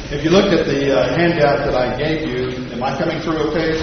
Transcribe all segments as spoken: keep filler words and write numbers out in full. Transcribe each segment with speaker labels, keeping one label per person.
Speaker 1: If you look at the uh, handout that I gave you, am I coming through okay?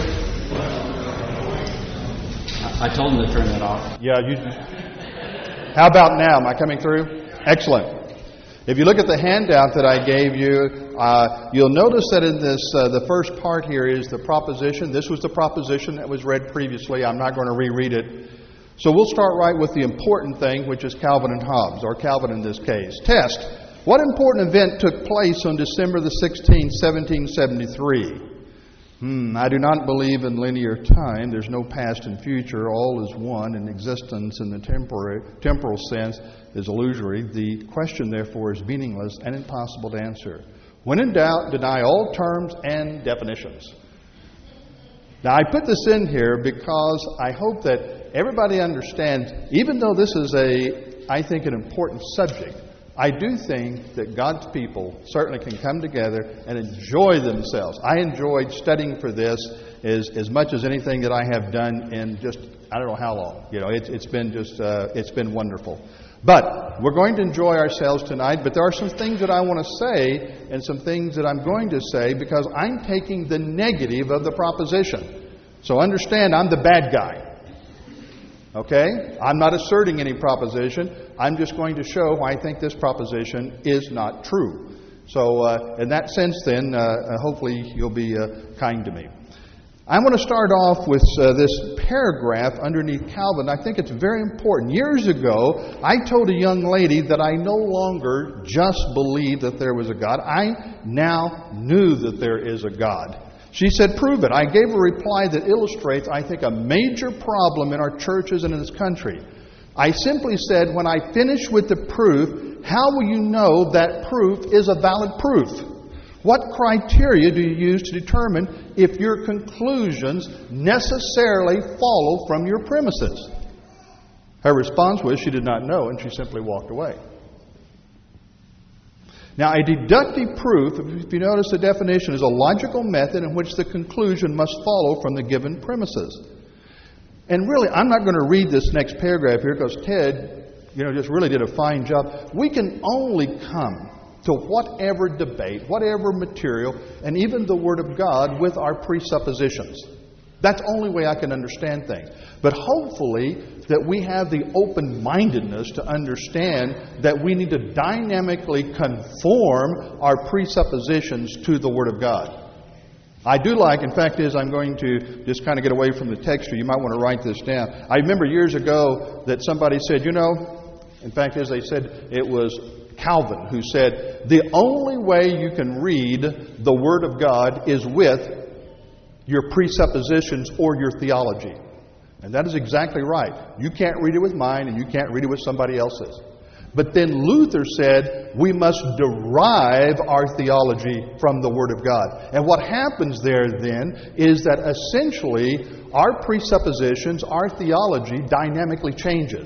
Speaker 2: I told him to turn that off.
Speaker 1: Yeah. You, how about now? Am I coming through? Excellent. If you look at the handout that I gave you, uh, you'll notice that in this, uh, the first part here is the proposition. This was the proposition that was read previously. I'm not going to reread it. So we'll start right with the important thing, which is Calvin and Hobbes, or Calvin in this case. Test. What important event took place on December the sixteenth, seventeen seventy-three? Hmm, I do not believe in linear time. There's no past and future. All is one, and existence in the temporary, temporal sense is illusory. The question, therefore, is meaningless and impossible to answer. When in doubt, deny all terms and definitions. Now, I put this in here because I hope that everybody understands, even though this is a, I think, an important subject, I do think that God's people certainly can come together and enjoy themselves. I enjoyed studying for this as, as much as anything that I have done in just, I don't know how long. You know, it, it's been just, uh, it's been wonderful. But we're going to enjoy ourselves tonight, but there are some things that I want to say and some things that I'm going to say because I'm taking the negative of the proposition. So understand, I'm the bad guy. Okay? I'm not asserting any proposition. I'm just going to show why I think this proposition is not true. So uh, in that sense then, uh, hopefully you'll be uh, kind to me. I want to start off with uh, this paragraph underneath Calvin. I think it's very important. Years ago, I told a young lady that I no longer just believed that there was a God. I now knew that there is a God. She said, prove it. I gave a reply that illustrates, I think, a major problem in our churches and in this country. I simply said, when I finish with the proof, how will you know that proof is a valid proof? What criteria do you use to determine if your conclusions necessarily follow from your premises? Her response was she did not know, and she simply walked away. Now, a deductive proof, if you notice the definition, is a logical method in which the conclusion must follow from the given premises. And really, I'm not going to read this next paragraph here because Ted, you know, just really did a fine job. We can only come to whatever debate, whatever material, and even the Word of God with our presuppositions. That's the only way I can understand things. But hopefully that we have the open-mindedness to understand that we need to dynamically conform our presuppositions to the Word of God. I do like, in fact is, I'm going to just kind of get away from the texture. You might want to write this down. I remember years ago that somebody said, you know, in fact is, they said it was Calvin who said, the only way you can read the Word of God is with your presuppositions or your theology. And that is exactly right. You can't read it with mine and you can't read it with somebody else's. But then Luther said we must derive our theology from the Word of God. And what happens there then is that essentially our presuppositions, our theology dynamically changes.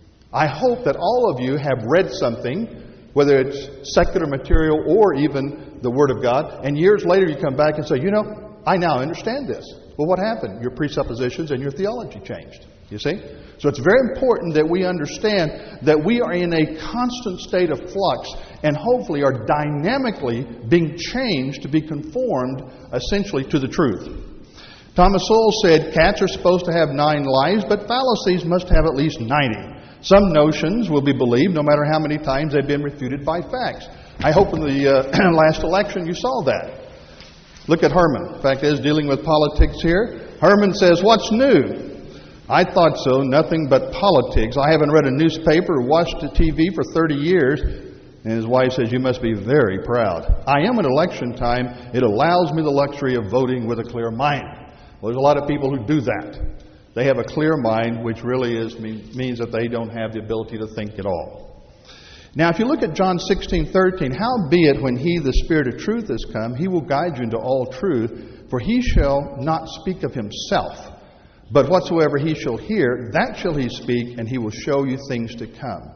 Speaker 1: I hope that all of you have read something, whether it's secular material or even the Word of God, and years later you come back and say, you know, I now understand this. Well, what happened? Your presuppositions and your theology changed. You see? So it's very important that we understand that we are in a constant state of flux and hopefully are dynamically being changed to be conformed essentially to the truth. Thomas Sowell said cats are supposed to have nine lives, but fallacies must have at least ninety. Some notions will be believed no matter how many times they've been refuted by facts. I hope in the uh, last election you saw that. Look at Herman. In fact, is dealing with politics here. Herman says, what's new? I thought so. Nothing but politics. I haven't read a newspaper or watched the T V for thirty years. And his wife says, you must be very proud. I am at election time. It allows me the luxury of voting with a clear mind. Well, there's a lot of people who do that. They have a clear mind, which really is means that they don't have the ability to think at all. Now, if you look at John sixteen thirteen, howbeit when he, the Spirit of truth, is come, he will guide you into all truth, for he shall not speak of himself, but whatsoever he shall hear, that shall he speak, and he will show you things to come.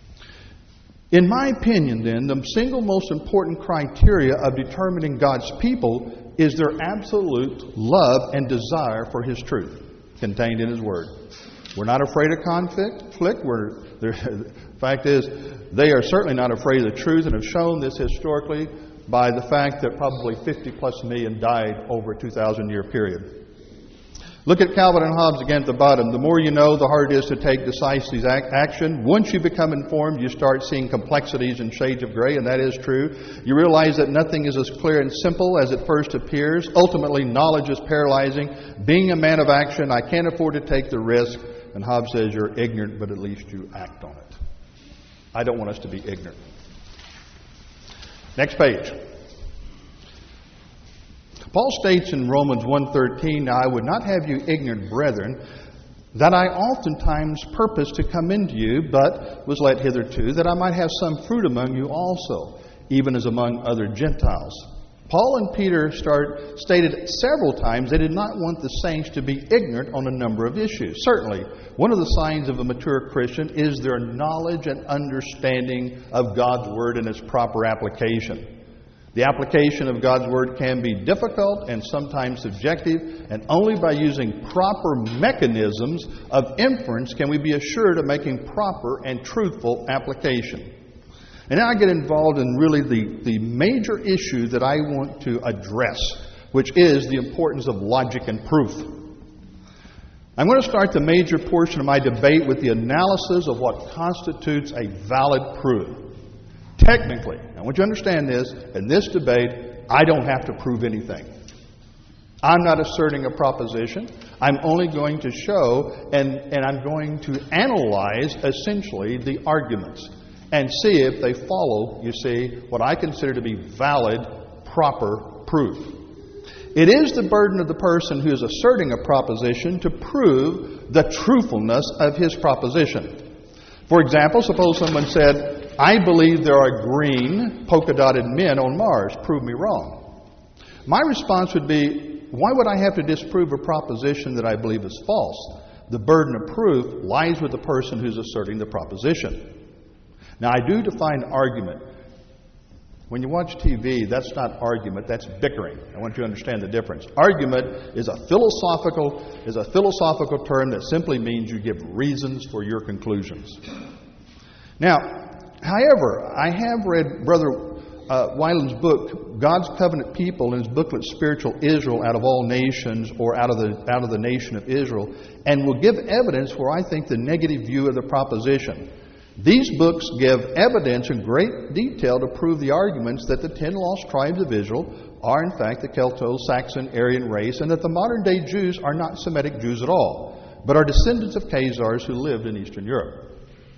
Speaker 1: In my opinion, then, the single most important criteria of determining God's people is their absolute love and desire for His truth contained in His Word. We're not afraid of conflict. We're The fact is, they are certainly not afraid of the truth and have shown this historically by the fact that probably fifty plus million died over a two thousand year period. Look at Calvin and Hobbes again at the bottom. The more you know, the harder it is to take decisive action. Once you become informed, you start seeing complexities and shades of gray, and that is true. You realize that nothing is as clear and simple as it first appears. Ultimately, knowledge is paralyzing. Being a man of action, I can't afford to take the risk. And Hobbes says, you're ignorant, but at least you act on it. I don't want us to be ignorant. Next page. Paul states in Romans one thirteen, "Now I would not have you ignorant, brethren, that I oftentimes purposed to come into you, but was let hitherto, that I might have some fruit among you also, even as among other Gentiles." Paul and Peter start, stated several times they did not want the saints to be ignorant on a number of issues. Certainly, one of the signs of a mature Christian is their knowledge and understanding of God's Word and its proper application. The application of God's Word can be difficult and sometimes subjective, and only by using proper mechanisms of inference can we be assured of making proper and truthful application. And now I get involved in really the, the major issue that I want to address, which is the importance of logic and proof. I'm going to start the major portion of my debate with the analysis of what constitutes a valid proof. Technically, I want you to understand this, in this debate, I don't have to prove anything. I'm not asserting a proposition. I'm only going to show and, and I'm going to analyze essentially the arguments and see if they follow, you see, what I consider to be valid, proper proof. It is the burden of the person who is asserting a proposition to prove the truthfulness of his proposition. For example, suppose someone said, "I believe there are green polka-dotted men on Mars. Prove me wrong." My response would be, why would I have to disprove a proposition that I believe is false? The burden of proof lies with the person who's asserting the proposition. Now, I do define argument. When you watch T V, that's not argument, that's bickering. I want you to understand the difference. Argument is a philosophical is a philosophical term that simply means you give reasons for your conclusions. Now, however, I have read Brother uh, Weiland's book, God's Covenant People, in his booklet, Spiritual Israel Out of All Nations, or Out of the Out of the Nation of Israel, and will give evidence for, I think, the negative view of the proposition. These books give evidence in great detail to prove the arguments that the ten lost tribes of Israel are, in fact, the Celto-Saxon Aryan race, and that the modern-day Jews are not Semitic Jews at all, but are descendants of Khazars who lived in Eastern Europe.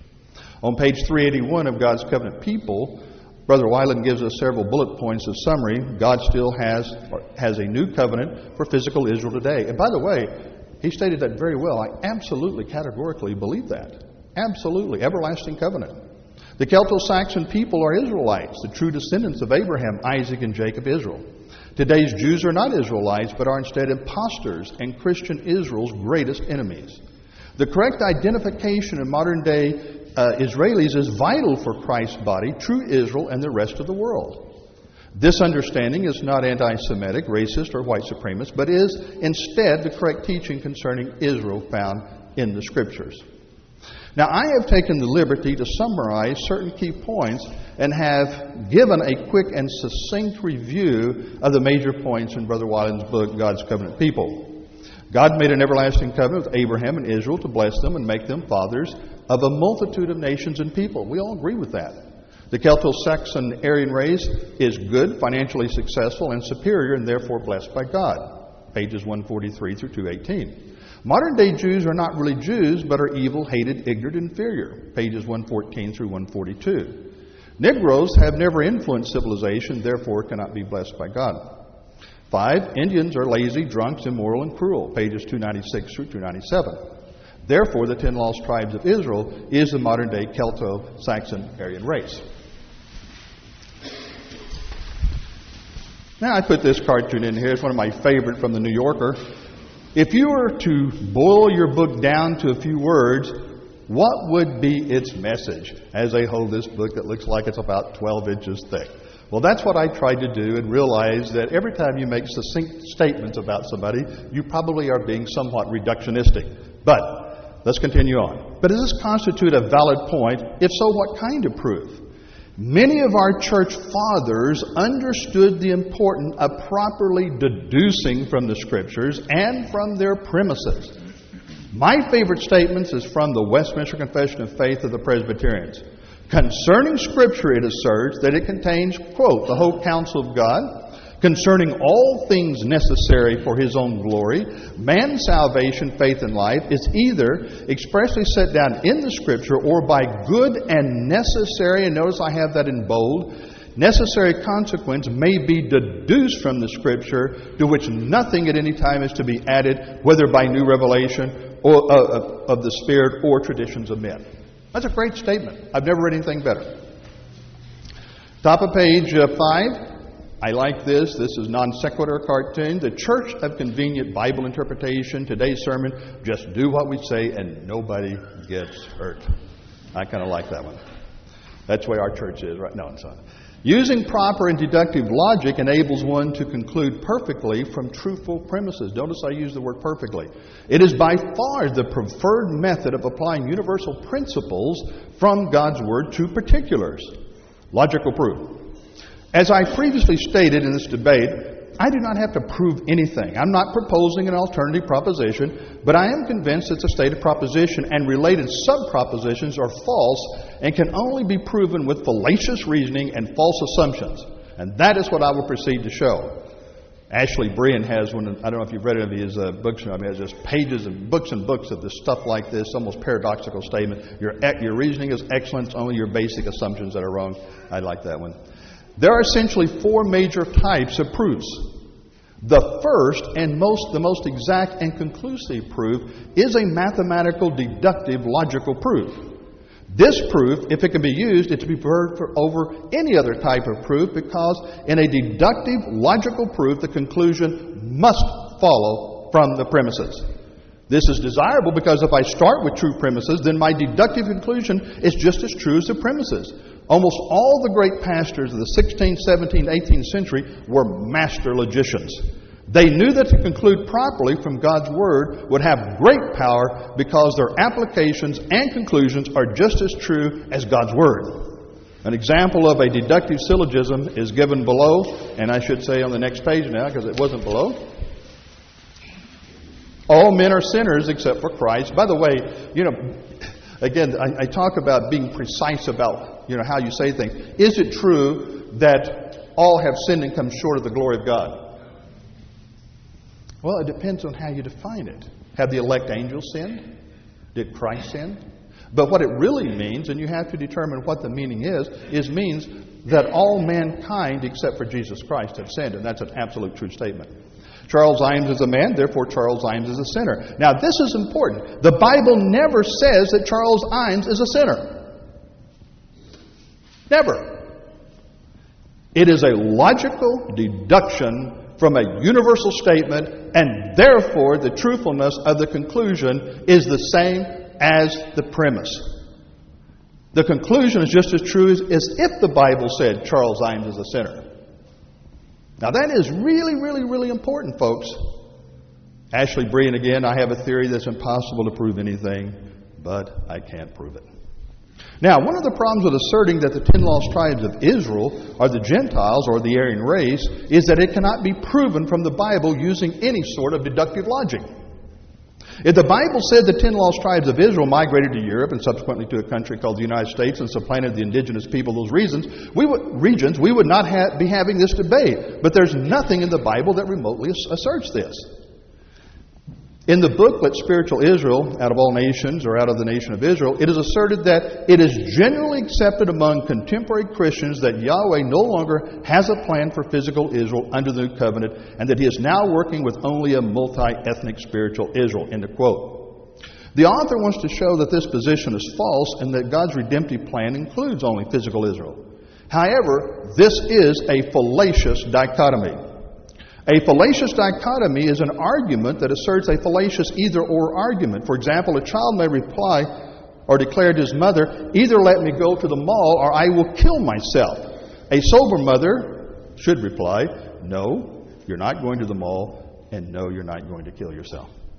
Speaker 1: On page three eighty-one of God's Covenant People, Brother Weiland gives us several bullet points of summary. God still has, has a new covenant for physical Israel today. And by the way, he stated that very well. I absolutely, categorically believe that. Absolutely. Everlasting covenant. The Celto-Saxon people are Israelites, the true descendants of Abraham, Isaac, and Jacob, Israel. Today's Jews are not Israelites, but are instead impostors and Christian Israel's greatest enemies. The correct identification of modern-day uh, Israelis is vital for Christ's body, true Israel, and the rest of the world. This understanding is not anti-Semitic, racist, or white supremacist, but is instead the correct teaching concerning Israel found in the Scriptures. Now, I have taken the liberty to summarize certain key points and have given a quick and succinct review of the major points in Brother Weiland's book, God's Covenant People. God made an everlasting covenant with Abraham and Israel to bless them and make them fathers of a multitude of nations and people. We all agree with that. The Celto-Saxon Aryan race is good, financially successful, and superior, and therefore blessed by God. Pages one forty-three through two eighteen. Modern-day Jews are not really Jews, but are evil, hated, ignorant, inferior. Pages one fourteen through one forty-two. Negroes have never influenced civilization, therefore cannot be blessed by God. Five, Indians are lazy, drunks, immoral, and cruel. Pages two ninety-six through two ninety-seven. Therefore, the ten lost tribes of Israel is the modern-day Celto-Saxon Aryan race. Now, I put this cartoon in here. It's one of my favorite from the New Yorker. If you were to boil your book down to a few words, what would be its message? As they hold this book that looks like it's about twelve inches thick. Well, that's what I tried to do, and realize that every time you make succinct statements about somebody, you probably are being somewhat reductionistic. But let's continue on. But does this constitute a valid point? If so, what kind of proof? Many of our church fathers understood the importance of properly deducing from the Scriptures and from their premises. My favorite statements is from the Westminster Confession of Faith of the Presbyterians. Concerning Scripture, it asserts that it contains, quote, the whole counsel of God, concerning all things necessary for His own glory. Man's salvation, faith, and life is either expressly set down in the Scripture or by good and necessary, and notice I have that in bold, necessary consequence may be deduced from the Scripture, to which nothing at any time is to be added, whether by new revelation or uh, of the Spirit or traditions of men. That's a great statement. I've never read anything better. Top of page uh, five. I like this. This is non sequitur cartoon. The Church of Convenient Bible Interpretation. Today's sermon, just do what we say and nobody gets hurt. I kind of like that one. That's the way our church is, right? No, it's not. Using proper and deductive logic enables one to conclude perfectly from truthful premises. Notice I use the word perfectly. It is by far the preferred method of applying universal principles from God's Word to particulars. Logical proof. As I previously stated in this debate, I do not have to prove anything. I'm not proposing an alternative proposition, but I am convinced that the stated proposition and related sub-propositions are false and can only be proven with fallacious reasoning and false assumptions. And that is what I will proceed to show. Ashley Brian has one, I don't know if you've read any of his uh, books, I mean, he has just pages and books and books of this stuff like this, almost paradoxical statement. Your, your reasoning is excellent, it's only your basic assumptions that are wrong. I like that one. There are essentially four major types of proofs. The first and most, the most exact and conclusive proof is a mathematical, deductive, logical proof. This proof, if it can be used, is to be preferred for over any other type of proof because in a deductive, logical proof, the conclusion must follow from the premises. This is desirable because if I start with true premises, then my deductive conclusion is just as true as the premises. Almost all the great pastors of the sixteenth, seventeenth, eighteenth century were master logicians. They knew that to conclude properly from God's Word would have great power because their applications and conclusions are just as true as God's Word. An example of a deductive syllogism is given below, and I should say on the next page now because it wasn't below. All men are sinners except for Christ. By the way, you know, again, I, I talk about being precise about, you know, how you say things. Is it true that all have sinned and come short of the glory of God? Well, it depends on how you define it. Have the elect angels sinned? Did Christ sin? But what it really means, and you have to determine what the meaning is, is means that all mankind except for Jesus Christ have sinned, and that's an absolute true statement. Charles Imes is a man, therefore Charles Imes is a sinner. Now, this is important. The Bible never says that Charles Imes is a sinner. Never. It is a logical deduction from a universal statement, and therefore the truthfulness of the conclusion is the same as the premise. The conclusion is just as true as, as if the Bible said Charles Imes is a sinner. Now that is really, really, really important, folks. Ashley Brian again, I have a theory that's impossible to prove anything, but I can't prove it. Now, one of the problems with asserting that the ten lost tribes of Israel are the Gentiles or the Aryan race is that it cannot be proven from the Bible using any sort of deductive logic. If the Bible said the ten lost tribes of Israel migrated to Europe and subsequently to a country called the United States and supplanted the indigenous people of those regions, we would, regions, we would not ha- be having this debate. But there's nothing in the Bible that remotely asserts this. In the booklet Spiritual Israel, Out of All Nations, or Out of the Nation of Israel, it is asserted that it is generally accepted among contemporary Christians that Yahweh no longer has a plan for physical Israel under the New Covenant, and that He is now working with only a multi-ethnic spiritual Israel. End of quote. The author wants to show that this position is false and that God's redemptive plan includes only physical Israel. However, this is a fallacious dichotomy. A fallacious dichotomy is an argument that asserts a fallacious either-or argument. For example, a child may reply or declare to his mother, either let me go to the mall or I will kill myself. A sober mother should reply, no, you're not going to the mall, and no, you're not going to kill yourself.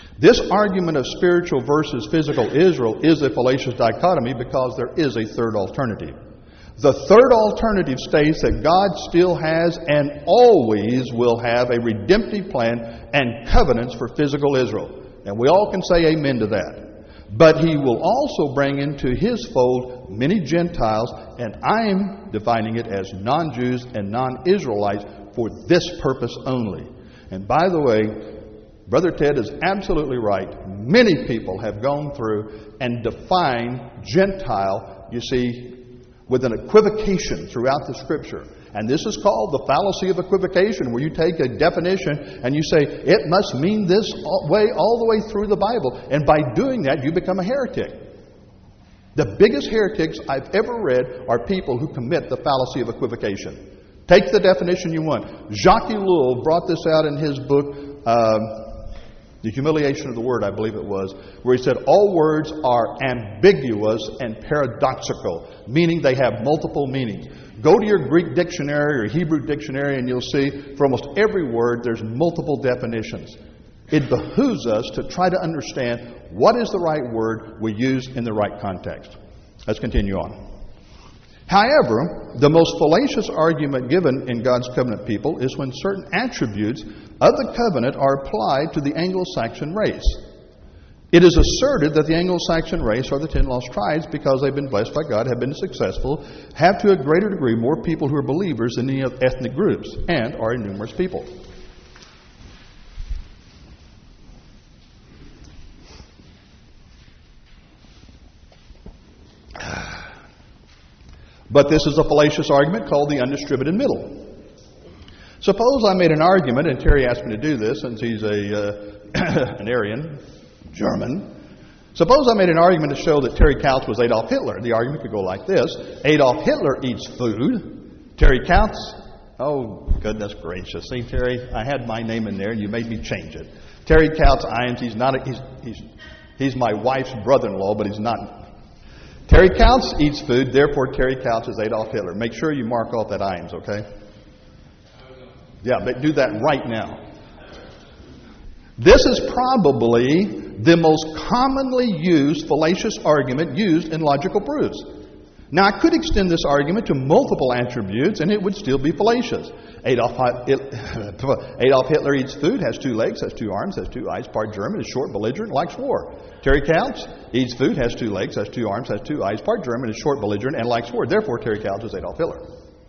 Speaker 1: This argument of spiritual versus physical Israel is a fallacious dichotomy because there is a third alternative. The third alternative states that God still has and always will have a redemptive plan and covenants for physical Israel. And we all can say amen to that. But He will also bring into His fold many Gentiles, and I'm defining it as non-Jews and non-Israelites for this purpose only. And by the way, Brother Ted is absolutely right. Many people have gone through and defined Gentile, you see, with an equivocation throughout the Scripture. And this is called the fallacy of equivocation, where you take a definition and you say, it must mean this way all the way through the Bible. And by doing that, you become a heretic. The biggest heretics I've ever read are people who commit the fallacy of equivocation. Take the definition you want. Jacques Ellul brought this out in his book, um, The Humiliation of the Word, I believe it was, where he said all words are ambiguous and paradoxical, meaning they have multiple meanings. Go to your Greek dictionary or Hebrew dictionary and you'll see for almost every word there's multiple definitions. It behooves us to try to understand what is the right word we use in the right context. Let's continue on. However, the most fallacious argument given in God's covenant people is when certain attributes of the covenant are applied to the Anglo-Saxon race. It is asserted that the Anglo-Saxon race, or the ten lost tribes, because they've been blessed by God, have been successful, have to a greater degree more people who are believers than any ethnic groups, and are a numerous people. But this is a fallacious argument called the undistributed middle. Suppose I made an argument, and Terry asked me to do this since he's a uh, an Aryan, German. Suppose I made an argument to show that Terry Couch was Adolf Hitler. The argument could go like this. Adolf Hitler eats food. Terry Couch, oh, goodness gracious. See, Terry, I had my name in there, and you made me change it. Terry Couch Iams, he's not a, he's, he's, he's my wife's brother-in-law, but he's not. Terry Couch eats food, therefore Terry Couch is Adolf Hitler. Make sure you mark off that Iams, okay? Yeah, but do that right now. This is probably the most commonly used fallacious argument used in logical proofs. Now, I could extend this argument to multiple attributes, and it would still be fallacious. Adolf, Adolf Hitler eats food, has two legs, has two arms, has two eyes, part German, is short, belligerent, likes war. Terry Couch eats food, has two legs, has two arms, has two eyes, part German, is short, belligerent, and likes war. Therefore, Terry Couch is Adolf Hitler.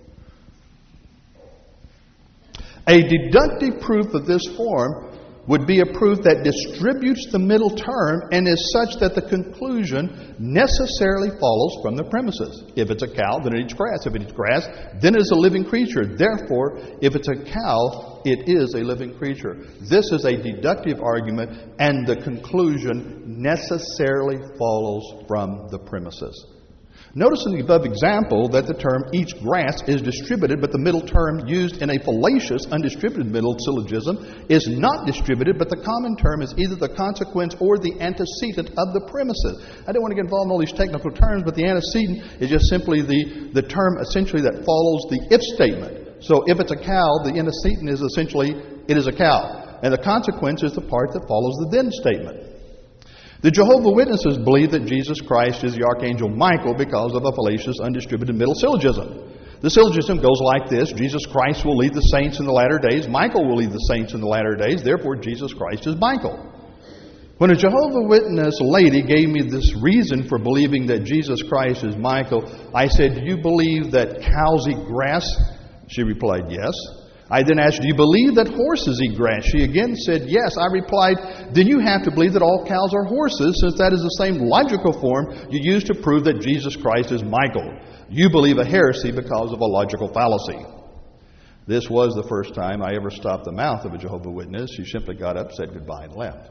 Speaker 1: A deductive proof of this form would be a proof that distributes the middle term and is such that the conclusion necessarily follows from the premises. If it's a cow, then it eats grass. If it eats grass, then it is a living creature. Therefore, if it's a cow, it is a living creature. This is a deductive argument, and the conclusion necessarily follows from the premises. Notice in the above example that the term eats grass is distributed, but the middle term used in a fallacious, undistributed middle syllogism is not distributed, but the common term is either the consequence or the antecedent of the premises. I don't want to get involved in all these technical terms, but the antecedent is just simply the, the term essentially that follows the if statement. So if it's a cow, the antecedent is essentially it is a cow. And the consequence is the part that follows the then statement. The Jehovah's Witnesses believe that Jesus Christ is the Archangel Michael because of a fallacious, undistributed middle syllogism. The syllogism goes like this: Jesus Christ will lead the saints in the latter days. Michael will lead the saints in the latter days. Therefore, Jesus Christ is Michael. When a Jehovah's Witness lady gave me this reason for believing that Jesus Christ is Michael, I said, "Do you believe that cows eat grass?" She replied, "Yes." I then asked, "Do you believe that horses eat grass?" She again said, "Yes." I replied, "Then you have to believe that all cows are horses, since that is the same logical form you use to prove that Jesus Christ is Michael. You believe a heresy because of a logical fallacy." This was the first time I ever stopped the mouth of a Jehovah's Witness. She simply got up, said goodbye, and left.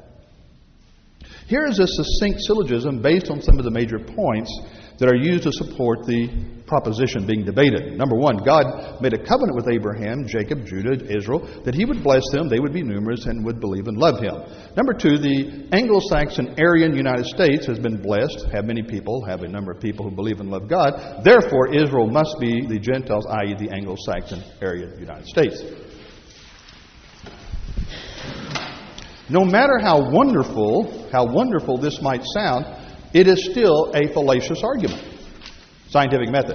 Speaker 1: Here is a succinct syllogism based on some of the major points that are used to support the proposition being debated. Number one, God made a covenant with Abraham, Jacob, Judah, Israel, that he would bless them, they would be numerous, and would believe and love him. Number two, the Anglo-Saxon Aryan United States has been blessed, have many people, have a number of people who believe and love God. Therefore, Israel must be the Gentiles, that is the Anglo-Saxon Aryan United States. No matter how wonderful, how wonderful this might sound, it is still a fallacious argument. Scientific method.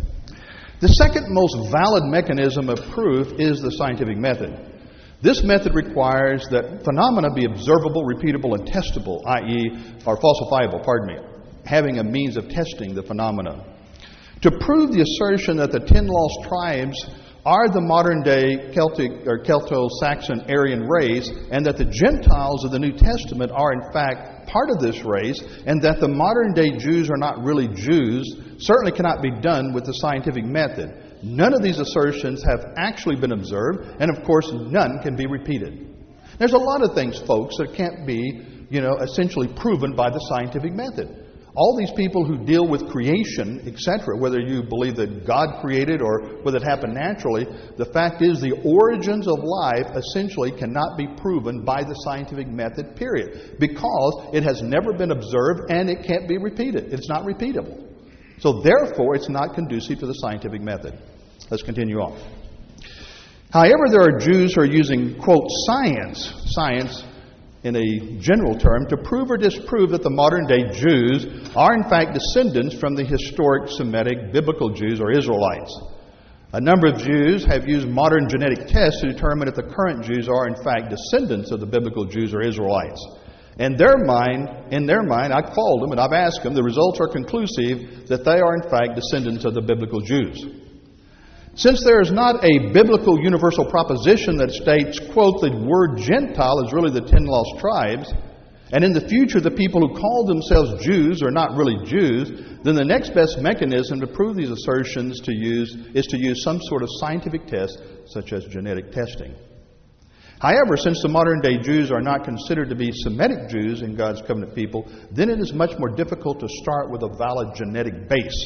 Speaker 1: The second most valid mechanism of proof is the scientific method. This method requires that phenomena be observable, repeatable, and testable, that is, or falsifiable, pardon me, having a means of testing the phenomena. To prove the assertion that the ten lost tribes are the modern-day Celtic or Celto-Saxon Aryan race, and that the Gentiles of the New Testament are in fact part of this race, and that the modern-day Jews are not really Jews, certainly cannot be done with the scientific method. None of these assertions have actually been observed, and of course, none can be repeated. There's a lot of things, folks, that can't be, you know, essentially proven by the scientific method. All these people who deal with creation, et cetera, whether you believe that God created or whether it happened naturally, the fact is the origins of life essentially cannot be proven by the scientific method, period, because it has never been observed and it can't be repeated. It's not repeatable. So therefore, it's not conducive to the scientific method. Let's continue on. However, there are Jews who are using, quote, science, science in a general term, to prove or disprove that the modern-day Jews are in fact descendants from the historic Semitic biblical Jews or Israelites. A number of Jews have used modern genetic tests to determine if the current Jews are in fact descendants of the biblical Jews or Israelites. In their mind, in their mind, I've called them and I've asked them, the results are conclusive that they are in fact descendants of the biblical Jews. Since there is not a biblical universal proposition that states, quote, the word Gentile is really the ten lost tribes, and in the future the people who call themselves Jews are not really Jews, then the next best mechanism to prove these assertions to use is to use some sort of scientific test, such as genetic testing. However, since the modern-day Jews are not considered to be Semitic Jews in God's covenant people, then it is much more difficult to start with a valid genetic base.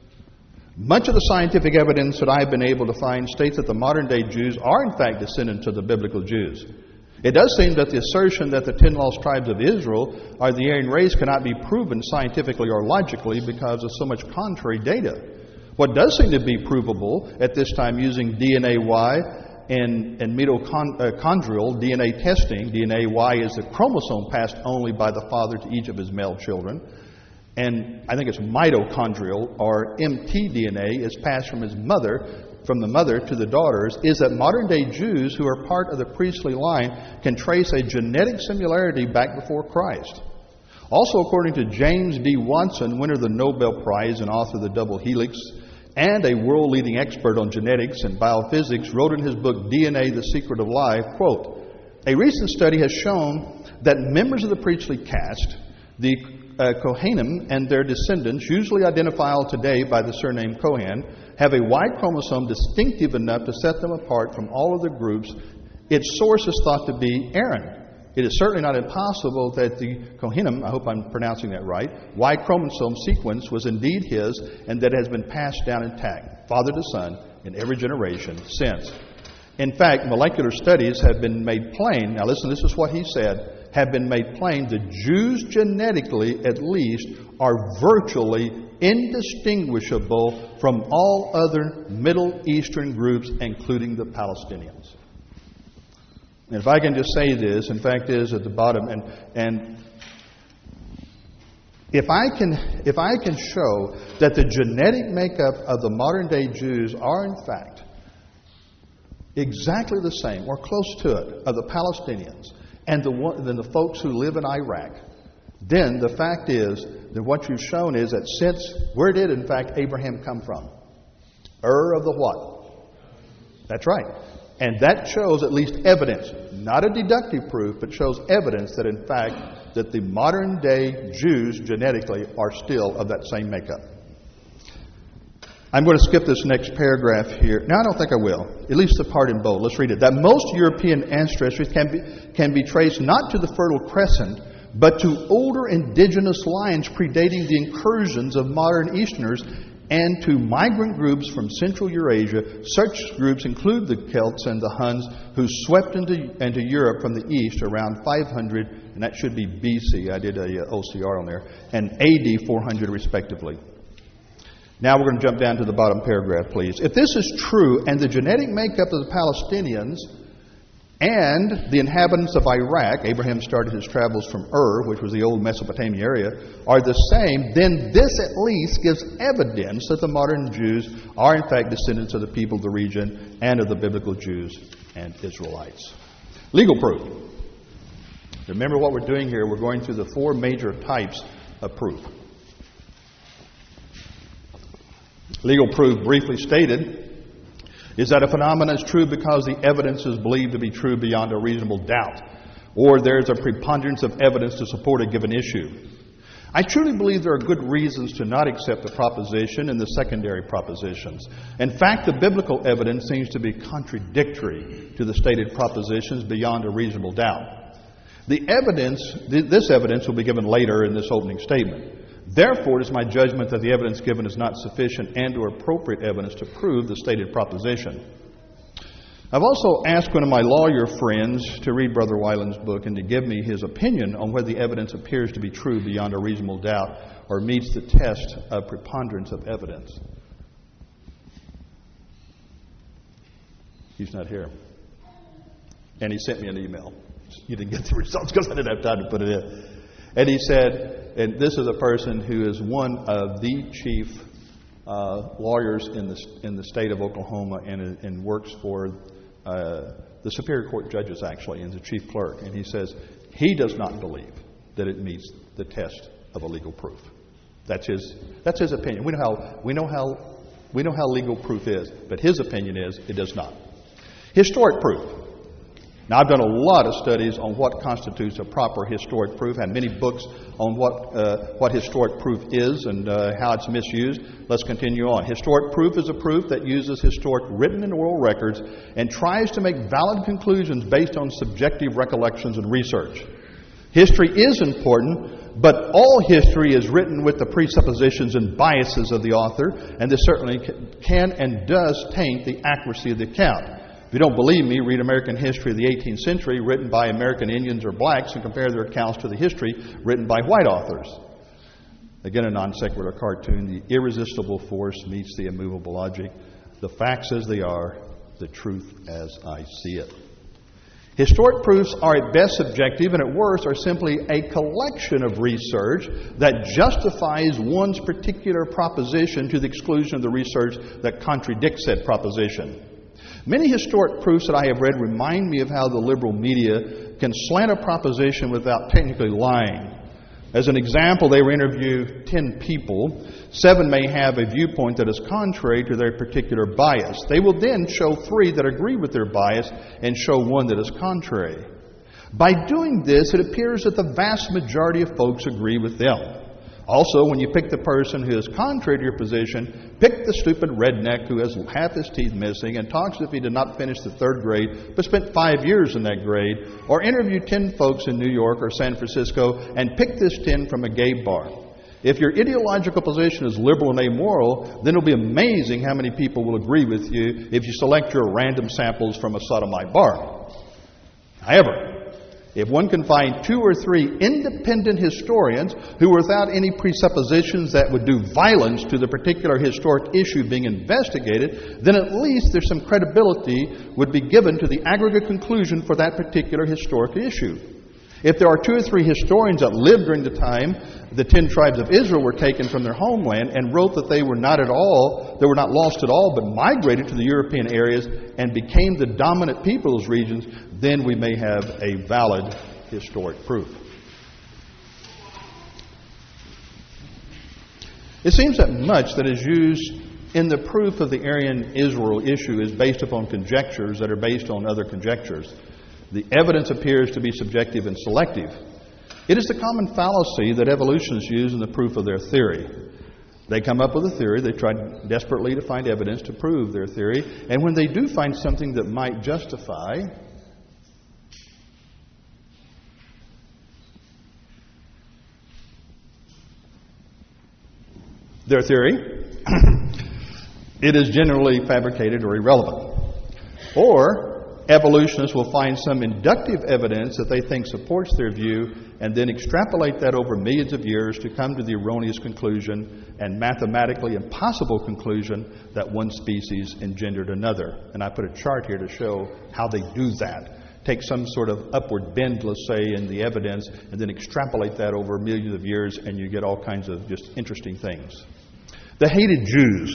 Speaker 1: Much of the scientific evidence that I have been able to find states that the modern-day Jews are in fact descendants of the biblical Jews. It does seem that the assertion that the ten lost tribes of Israel are the Aryan race cannot be proven scientifically or logically because of so much contrary data. What does seem to be provable at this time using D N A Y and, and mitochondrial D N A testing, D N A Y is the chromosome passed only by the father to each of his male children, and I think it's mitochondrial, or M T D N A, is passed from his mother, from the mother to the daughters, is that modern-day Jews who are part of the priestly line can trace a genetic similarity back before Christ. Also, according to James D. Watson, winner of the Nobel Prize and author of the Double Helix, and a world-leading expert on genetics and biophysics, wrote in his book D N A, The Secret of Life, quote, a recent study has shown that members of the priestly caste, the Uh, Kohanim and their descendants, usually identifiable today by the surname Cohen, have a Y chromosome distinctive enough to set them apart from all other groups. Its source is thought to be Aaron. It is certainly not impossible that the Kohanim, I hope I'm pronouncing that right, Y chromosome sequence was indeed his and that it has been passed down intact, father to son, in every generation since. In fact, molecular studies have been made plain. Now listen, this is what he said. Have been made plain, the Jews genetically at least are virtually indistinguishable from all other Middle Eastern groups, including the Palestinians. And if I can just say this, in fact is at the bottom, and and if I can if I can show that the genetic makeup of the modern day Jews are in fact exactly the same or close to it of the Palestinians, and the, then the folks who live in Iraq, then the fact is that what you've shown is that since, where did in fact Abraham come from? Ur of the what? That's right. And that shows at least evidence, not a deductive proof, but shows evidence that in fact that the modern day Jews genetically are still of that same makeup. I'm going to skip this next paragraph here. Now, I don't think I will. At least the part in bold. Let's read it. That most European ancestries can be, can be traced not to the Fertile Crescent, but to older indigenous lines predating the incursions of modern Easterners and to migrant groups from Central Eurasia. Such groups include the Celts and the Huns who swept into, into Europe from the east around five hundred, and that should be B C. I did a O C R on there, and A D four hundred respectively. Now we're going to jump down to the bottom paragraph, please. If this is true, and the genetic makeup of the Palestinians and the inhabitants of Iraq, Abraham started his travels from Ur, which was the old Mesopotamia area, are the same, then this at least gives evidence that the modern Jews are in fact descendants of the people of the region and of the biblical Jews and Israelites. Legal proof. Remember what we're doing here. We're going through the four major types of proof. Legal proof, briefly stated, is that a phenomenon is true because the evidence is believed to be true beyond a reasonable doubt, or there's a preponderance of evidence to support a given issue. I truly believe there are good reasons to not accept the proposition and the secondary propositions. In fact, the biblical evidence seems to be contradictory to the stated propositions beyond a reasonable doubt. The evidence, this evidence will be given later in this opening statement. Therefore, it is my judgment that the evidence given is not sufficient and or appropriate evidence to prove the stated proposition. I've also asked one of my lawyer friends to read Brother Weiland's book and to give me his opinion on whether the evidence appears to be true beyond a reasonable doubt or meets the test of preponderance of evidence. He's not here. And he sent me an email. You didn't get the results because I didn't have time to put it in. And he said, and this is a person who is one of the chief uh, lawyers in the in the state of Oklahoma and, and works for uh, the Superior Court judges, actually, and the chief clerk. And he says he does not believe that it meets the test of a legal proof. That's his that's his opinion. We know how we know how we know how legal proof is, but his opinion is it does not. Historic proof. Now, I've done a lot of studies on what constitutes a proper historic proof, and many books on what uh, what historic proof is and uh, how it's misused. Let's continue on. Historic proof is a proof that uses historic written and oral records and tries to make valid conclusions based on subjective recollections and research. History is important, but all history is written with the presuppositions and biases of the author, and this certainly can and does taint the accuracy of the account. If you don't believe me, read American history of the eighteenth century written by American Indians or blacks and compare their accounts to the history written by white authors. Again, a non-secular cartoon. The irresistible force meets the immovable logic. The facts as they are, the truth as I see it. Historic proofs are at best subjective and at worst are simply a collection of research that justifies one's particular proposition to the exclusion of the research that contradicts said proposition. Many historic proofs that I have read remind me of how the liberal media can slant a proposition without technically lying. As an example, they will interview ten people. Seven may have a viewpoint that is contrary to their particular bias. They will then show three that agree with their bias and show one that is contrary. By doing this, it appears that the vast majority of folks agree with them. Also, when you pick the person who is contrary to your position, pick the stupid redneck who has half his teeth missing and talks as if he did not finish the third grade but spent five years in that grade. Or interview ten folks in New York or San Francisco and pick this ten from a gay bar. If your ideological position is liberal and amoral, then it will be amazing how many people will agree with you if you select your random samples from a sodomite bar. However, if one can find two or three independent historians who, without any presuppositions that would do violence to the particular historic issue being investigated, then at least there's some credibility would be given to the aggregate conclusion for that particular historic issue. If there are two or three historians that lived during the time the ten tribes of Israel were taken from their homeland and wrote that they were not at all, they were not lost at all, but migrated to the European areas and became the dominant people of those regions, then we may have a valid historic proof. It seems that much that is used in the proof of the Aryan Israel issue is based upon conjectures that are based on other conjectures. The evidence appears to be subjective and selective. It is the common fallacy that evolutionists use in the proof of their theory. They come up with a theory, they try desperately to find evidence to prove their theory, and when they do find something that might justify their theory, it is generally fabricated or irrelevant. Or evolutionists will find some inductive evidence that they think supports their view and then extrapolate that over millions of years to come to the erroneous conclusion and mathematically impossible conclusion that one species engendered another. And I put a chart here to show how they do that. take some sort of upward bend, let's say, in the evidence, and then extrapolate that over millions of years, and you get all kinds of just interesting things. The hated Jews.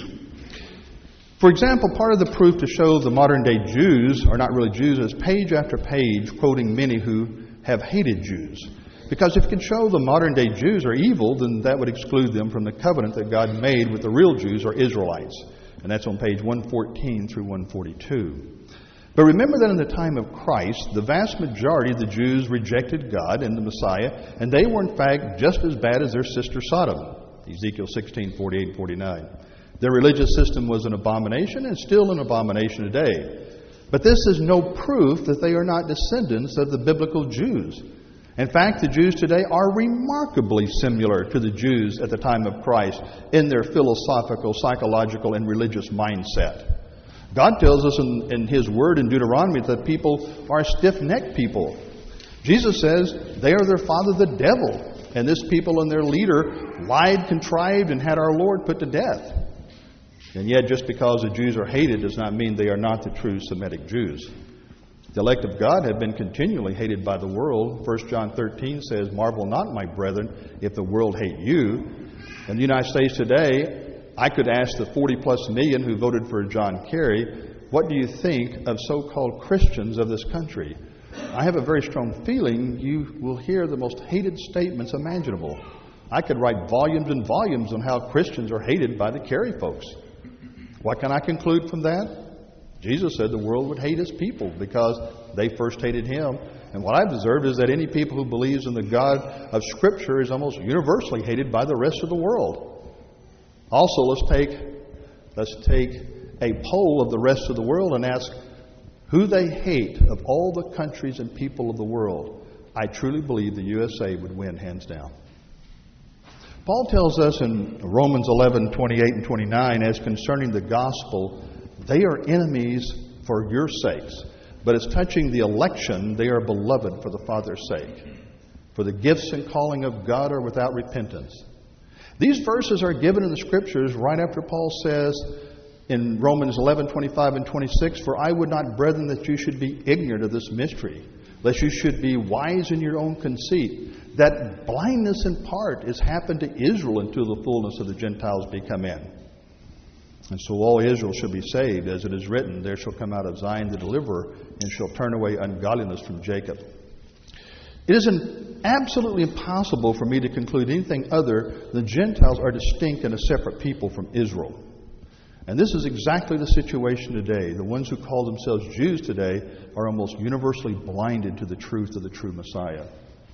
Speaker 1: For example, part of the proof to show the modern-day Jews are not really Jews is page after page quoting many who have hated Jews. Because if you can show the modern-day Jews are evil, then that would exclude them from the covenant that God made with the real Jews or Israelites. And that's on page one fourteen through one forty-two. But remember that in the time of Christ, the vast majority of the Jews rejected God and the Messiah, and they were in fact just as bad as their sister Sodom, Ezekiel sixteen, forty-eight and forty-nine. Their religious system was an abomination and still an abomination today. But this is no proof that they are not descendants of the biblical Jews. In fact, the Jews today are remarkably similar to the Jews at the time of Christ in their philosophical, psychological, and religious mindset. God tells us in, in His Word in Deuteronomy that people are stiff-necked people. Jesus says they are their father the devil, and this people and their leader lied, contrived, and had our Lord put to death. And yet, just because the Jews are hated does not mean they are not the true Semitic Jews. The elect of God have been continually hated by the world. First John thirteen says, "Marvel not, my brethren, if the world hate you." In the United States today, I could ask the forty plus million who voted for John Kerry, what do you think of so-called Christians of this country? I have a very strong feeling you will hear the most hated statements imaginable. I could write volumes and volumes on how Christians are hated by the Kerry folks. What can I conclude from that? Jesus said the world would hate His people because they first hated Him. And what I've observed is that any people who believes in the God of Scripture is almost universally hated by the rest of the world. Also, let's take, let's take a poll of the rest of the world and ask who they hate of all the countries and people of the world. I truly believe the U S A would win hands down. Paul tells us in Romans eleven, twenty-eight and twenty-nine, as concerning the gospel, they are enemies for your sakes. But as touching the election, they are beloved for the Father's sake. For the gifts and calling of God are without repentance. These verses are given in the Scriptures right after Paul says in Romans eleven, twenty-five and twenty-six, "For I would not, brethren, that you should be ignorant of this mystery, lest you should be wise in your own conceit, that blindness in part is happened to Israel until the fullness of the Gentiles be come in. And so all Israel shall be saved, as it is written, there shall come out of Zion the deliverer, and shall turn away ungodliness from Jacob." It is an absolutely impossible for me to conclude anything other than Gentiles are distinct and a separate people from Israel. And this is exactly the situation today. The ones who call themselves Jews today are almost universally blinded to the truth of the true Messiah.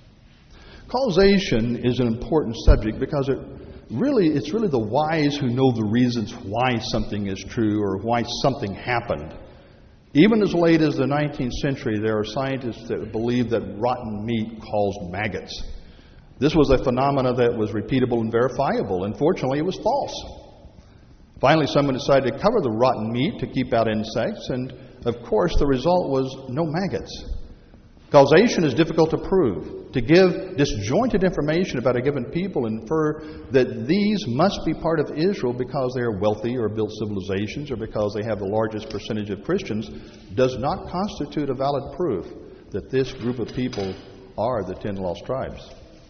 Speaker 1: Causation is an important subject because it really, it's really the wise who know the reasons why something is true or why something happened. Even as late as the nineteenth century, there are scientists that believe that rotten meat caused maggots. This was a phenomenon that was repeatable and verifiable. Unfortunately, it was false. Finally, someone decided to cover the rotten meat to keep out insects, and of course, the result was no maggots. Causation is difficult to prove. To give disjointed information about a given people and infer that these must be part of Israel because they are wealthy or built civilizations or because they have the largest percentage of Christians does not constitute a valid proof that this group of people are the ten lost tribes.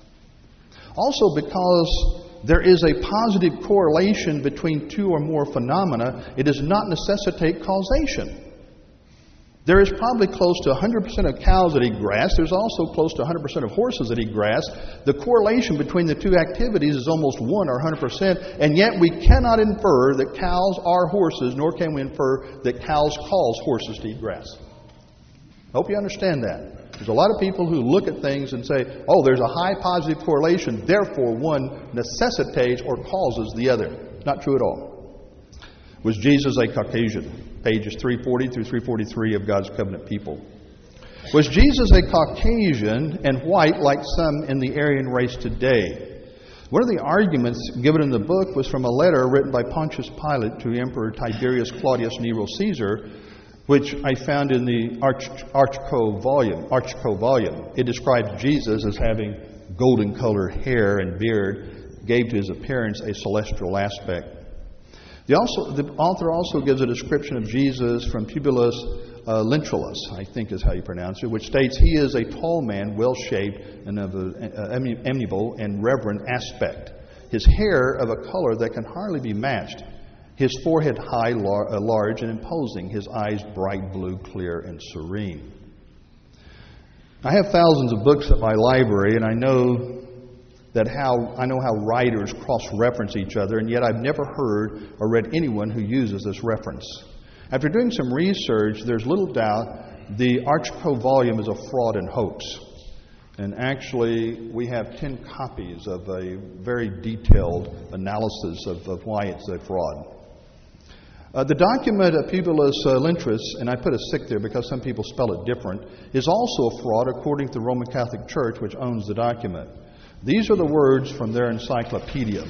Speaker 1: Also, because there is a positive correlation between two or more phenomena, it does not necessitate causation. There is probably close to one hundred percent of cows that eat grass. There's also close to one hundred percent of horses that eat grass. The correlation between the two activities is almost one or one hundred percent, and yet we cannot infer that cows are horses, nor can we infer that cows cause horses to eat grass. I hope you understand that. There's a lot of people who look at things and say, oh, there's a high positive correlation, therefore one necessitates or causes the other. Not true at all. Was Jesus a Caucasian? Pages three forty through three forty-three of God's Covenant People. Was Jesus a Caucasian and white like some in the Aryan race today? One of the arguments given in the book was from a letter written by Pontius Pilate to Emperor Tiberius Claudius Nero Caesar, which I found in the Arch, Archco volume. Archco volume. It describes Jesus as having golden colored hair and beard, gave to his appearance a celestial aspect. The, also, the author also gives a description of Jesus from Publius uh, Lentulus, I think is how you pronounce it, which states he is a tall man, well-shaped, and of an amiable and reverend aspect. His hair of a color that can hardly be matched. His forehead high, lar- uh, large, and imposing. His eyes bright blue, clear, and serene. I have thousands of books at my library, and I know that how I know how writers cross-reference each other, and yet I've never heard or read anyone who uses this reference. After doing some research, there's little doubt the Archco volume is a fraud and hoax. And actually, we have ten copies of a very detailed analysis of, of why it's a fraud. Uh, the document of Publius uh, Lentulus, and I put a sick there because some people spell it different, is also a fraud according to the Roman Catholic Church, which owns the document. These are the words from their encyclopedia.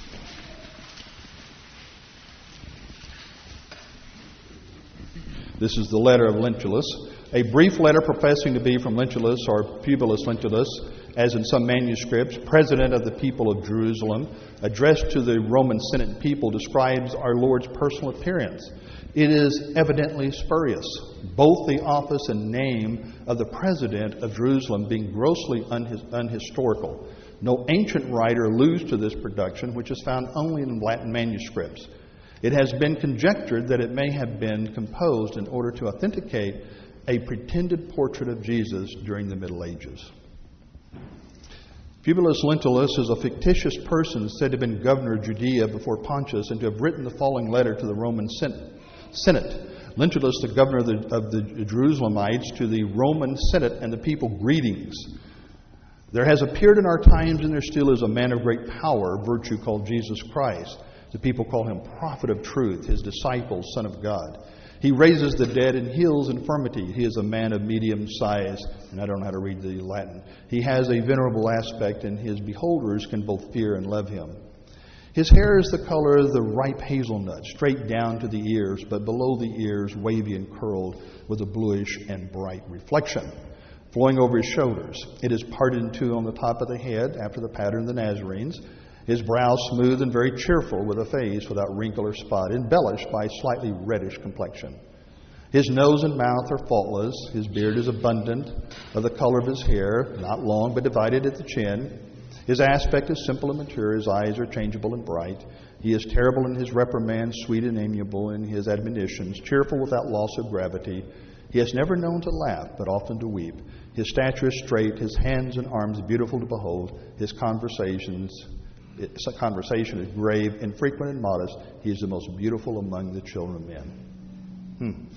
Speaker 1: This is the letter of Lentulus. A brief letter professing to be from Lentulus or Publius Lentulus, as in some manuscripts, president of the people of Jerusalem, addressed to the Roman Senate people, describes our Lord's personal appearance. It is evidently spurious, both the office and name of the president of Jerusalem being grossly unhis- unhistorical. No ancient writer alludes to this production, which is found only in Latin manuscripts. It has been conjectured that it may have been composed in order to authenticate a pretended portrait of Jesus during the Middle Ages. Publius Lentulus is a fictitious person said to have been governor of Judea before Pontius and to have written the following letter to the Roman Senate. Lentulus, the governor of the, of the Jerusalemites, to the Roman Senate and the people, greetings. There has appeared in our times, and there still is, a man of great power, virtue, called Jesus Christ. The people call him prophet of truth, his disciple, son of God. He raises the dead and heals infirmity. He is a man of medium size, and I don't know how to read the Latin. He has a venerable aspect, and his beholders can both fear and love him. His hair is the color of the ripe hazelnut, straight down to the ears, but below the ears wavy and curled with a bluish and bright reflection, flowing over his shoulders. It is parted in two on the top of the head, after the pattern of the Nazarenes. His brow smooth and very cheerful, with a face without wrinkle or spot, embellished by a slightly reddish complexion. His nose and mouth are faultless. His beard is abundant, of the color of his hair, not long but divided at the chin. His aspect is simple and mature. His eyes are changeable and bright. He is terrible in his reprimands, sweet and amiable in his admonitions, cheerful without loss of gravity. He has never known to laugh, but often to weep. His stature is straight, his hands and arms beautiful to behold. His conversations, his conversation is grave and frequent and modest. He is the most beautiful among the children of men. Hmm.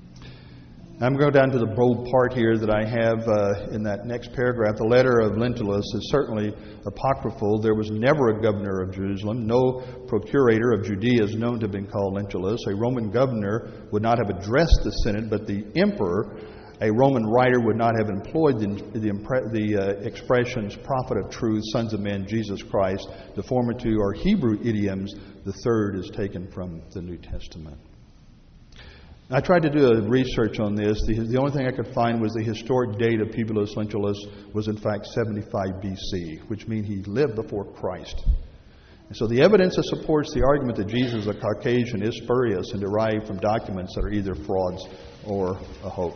Speaker 1: I'm going to go down to the bold part here that I have uh, in that next paragraph. The letter of Lentulus is certainly apocryphal. There was never a governor of Jerusalem. No procurator of Judea is known to have been called Lentulus. A Roman governor would not have addressed the Senate, but the emperor, a Roman writer, would not have employed the, the, the uh, expressions prophet of truth, sons of men, Jesus Christ. The former two are Hebrew idioms. The third is taken from the New Testament. I tried to do a research on this. The, the only thing I could find was the historic date of Publius Lentulus was in fact seventy-five B C, which means he lived before Christ. And so the evidence that supports the argument that Jesus is a Caucasian is spurious and derived from documents that are either frauds or a hoax.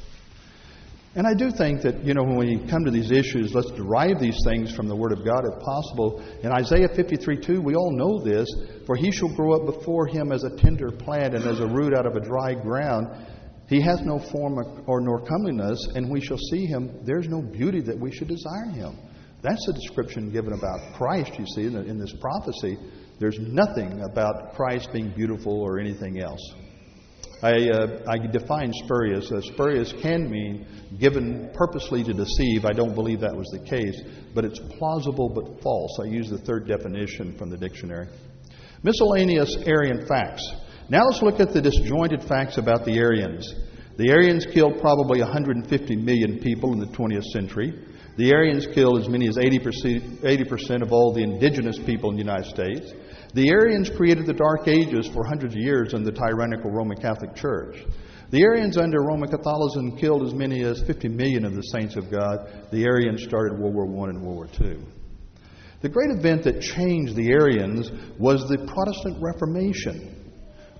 Speaker 1: And I do think that, you know, when we come to these issues, let's derive these things from the Word of God if possible. In Isaiah fifty-three two, we all know this, for he shall grow up before him as a tender plant and as a root out of a dry ground. He hath no form or nor comeliness, and we shall see him. There's no beauty that we should desire him. That's the description given about Christ, you see, in, the, in this prophecy. There's nothing about Christ being beautiful or anything else. I, uh, I define spurious. Uh, spurious can mean given purposely to deceive. I don't believe that was the case, but it's plausible but false. I use the third definition from the dictionary. Miscellaneous Arian facts. Now let's look at the disjointed facts about the Arians. The Arians killed probably one hundred fifty million people in the twentieth century. The Arians killed as many as eighty percent of all the indigenous people in the United States. The Arians created the Dark Ages for hundreds of years in the tyrannical Roman Catholic Church. The Arians under Roman Catholicism killed as many as fifty million of the saints of God. The Arians started World War One and World War Two. The great event that changed the Arians was the Protestant Reformation.